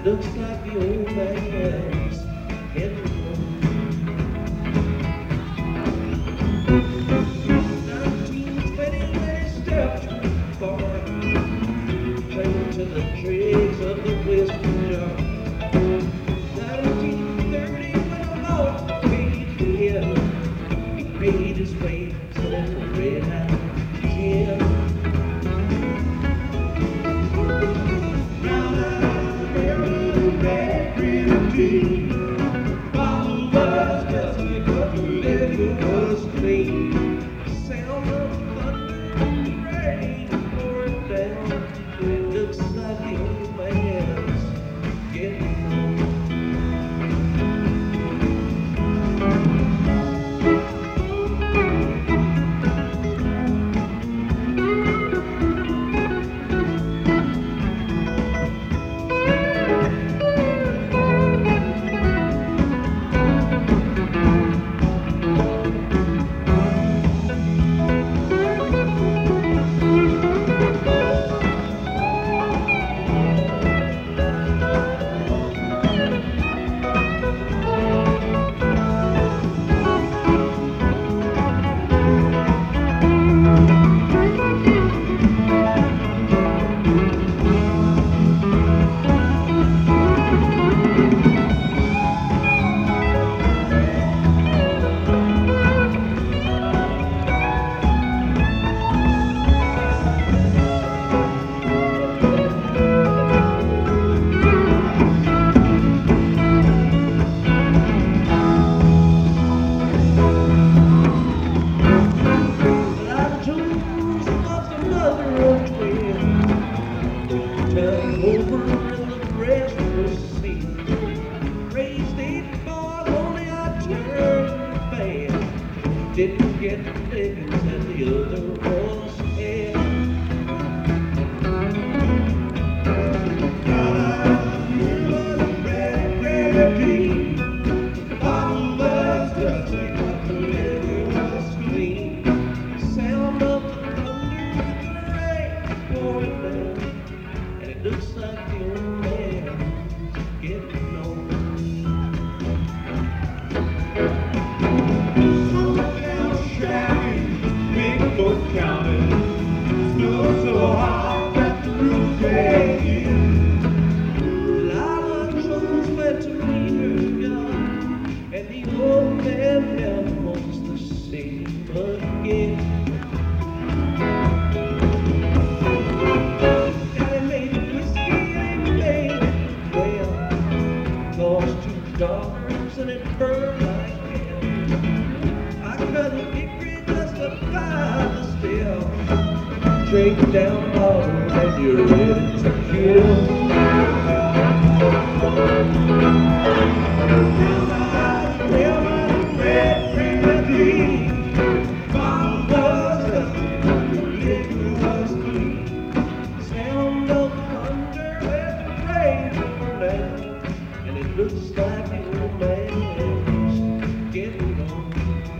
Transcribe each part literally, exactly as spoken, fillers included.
looks like the old man's heading home. nineteen twenty when he stepped too far, clinging to the trees of the western jar. nineteen thirty when the Lord paid him, he paid his way to the red hot gin. Bottle was dusty, but the liquor was clean. Sound of thunder and rain pouring down. It looks like the old man's getting old. Didn't get the diggings that the other ones had. Got out here was a red, red dream. The bottle was dusty, but the liquor was clean. Sound of the thunder with the rain pouring down, and it looks like the old man's getting old. Counted snow so high that the roof caved in. Lila Jones went to meet her God, and the old man never wants to see him again. And he made whiskey and he made it well. Lost two daughters and it burned like hell. I couldn't get just to find the still. Drink down the bottle and you're ready to kill. Well, my red, red dream. Bottle was dusty, the liquor was clean. Sound of thunder and the rain pouring down, and it looks like the old man's getting old.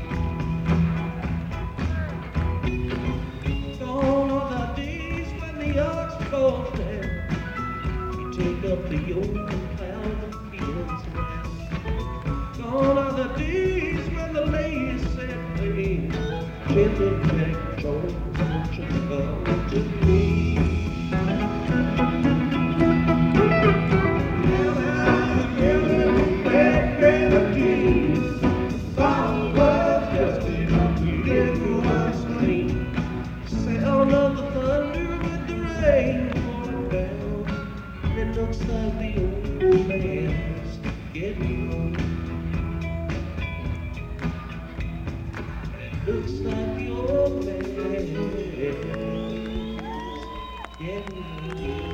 Goes down, you take up the old cloud and feelings around. Gone are the days when the ladies said, hey, Gently Jack Jones, won't you come to me? Bottle was dusty, the liquor was clean. Sound of the thunder with the rain pouring down, and it looks like the old man's getting old. And it looks like the old man's getting old.